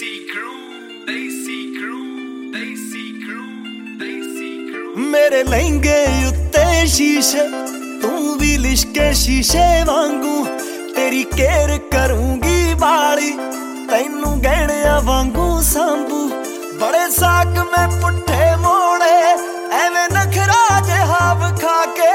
मेरे लहंगे उत्ते शीशे तू भी लिशके शीशे वांगू तेरी केयर करूंगी बाली तैनू गहणिया वांगू सांभू बड़े साक में पुट्ठे मोड़े एवें नखरा जिहा विखा के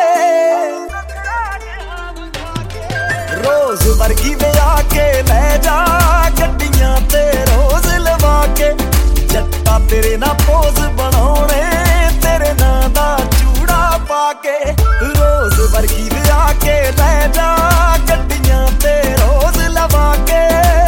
रोज वर्गी विआह के ले जा गड्डियां ते रोज लवा के जट्टा तेरे ना पोज बनाने तेरे ना दा चूड़ा पाके रोज वर्गी विआह के ले जा गड्डियां ते रोज लवा के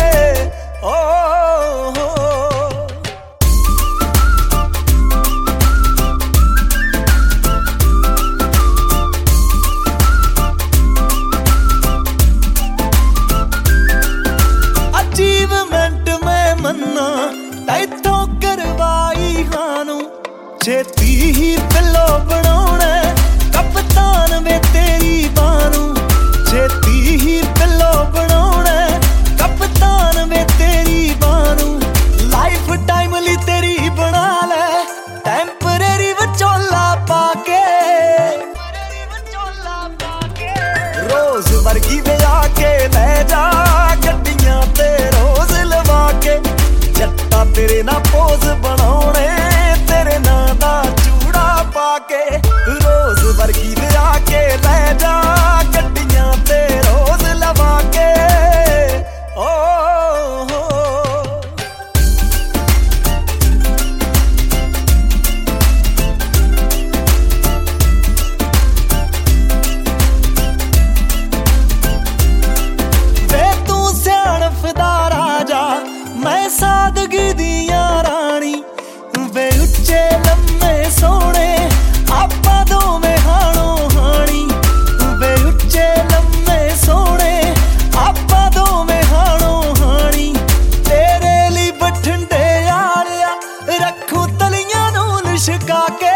अचीवमेंट में मन्ना तैथों करवाई हानू छेती ही पिलो बनाउणा कप्तान वे तेरी बानू छेती ही पिलो बनाउणा कप्तान वे तेरी बानू लाइफ टाइम ली तेरी बना ले टेंपरेरी विचोला पाके रोज वर्गी विआह के ले जा गड्डियां ते रोज लवा के जट्टा तेरे ना पोज बनाने तेरे ना दा चूड़ा पाके रोज वर्गी विआह के ले जा गड्डियां ते रोज लवा के वे तू सियाणप दा राजा मैं सादगी दिया रानी वे उच्चे लम्मे सोने आपा दोवें हाणो हाणी वे उच्चे लम्मे सोने आपा दोवें हाणो हाणी तेरे ली बठंडे आलिया रखू तलियां नू लिशका के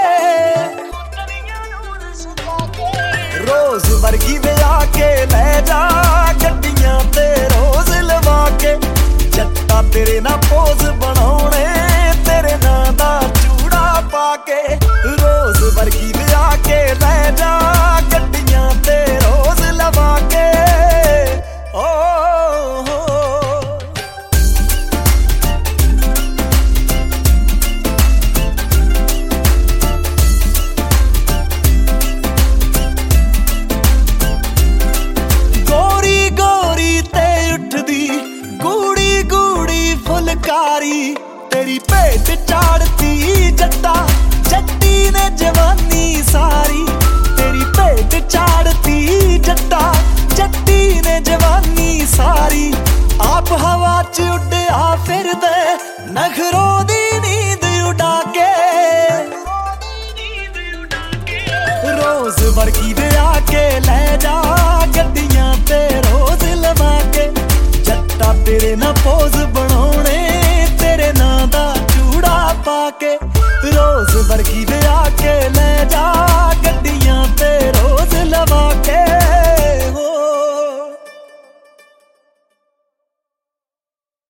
रोज वर्गी विआह के ले जा गड्डियां ते रोज लवा के जट्टा तेरे ना पोज बनाने तेरे ना दा चूड़ा पाके रोज वर्गी विआह के ले जा गड्डियां ते रोज लवा के गोरी गोरी ते उठदी गूड़ी गूड़ी फुलकारी तेरी भेट चाड़ती जट्टा जट्टी ने जवानी सारी तेरी भेट चाड़ती जट्टा जट्टी ने जवानी सारी आप हवा च उड्डिया फिरदे नखरों दी नींद उड़ा के रोज वर्गी विआह के ले जा गड्डियां ते रोज लवा के जट्टा तेरे ना पोज बना